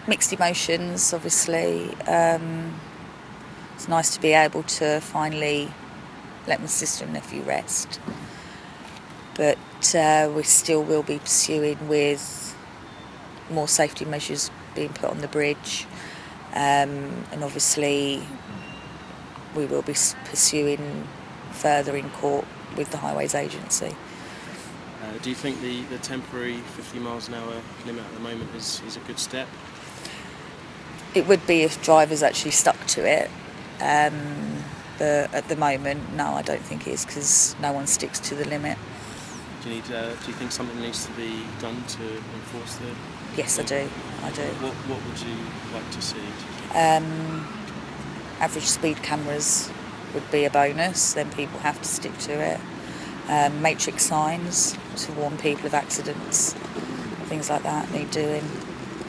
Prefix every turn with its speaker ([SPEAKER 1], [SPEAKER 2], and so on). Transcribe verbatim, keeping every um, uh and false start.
[SPEAKER 1] Mixed emotions, obviously. Um, it's nice to be able to finally let my sister and nephew rest. But uh, we still will be pursuing with more safety measures being put on the bridge. Um, and obviously we will be pursuing further in court with the Highways Agency.
[SPEAKER 2] Uh, do you think the, the temporary fifty miles an hour limit at the moment is, is a good step?
[SPEAKER 1] It would be if drivers actually stuck to it, um, but at the moment, no, I don't think it is, because no one sticks to the limit.
[SPEAKER 2] Do you need? Uh, do you think something needs to be done to enforce the?
[SPEAKER 1] Yes, I do. I do.
[SPEAKER 2] What What would you like to see?
[SPEAKER 1] Um, average speed cameras would be a bonus. Then people have to stick to it. Um, matrix signs to warn people of accidents, things like that need doing.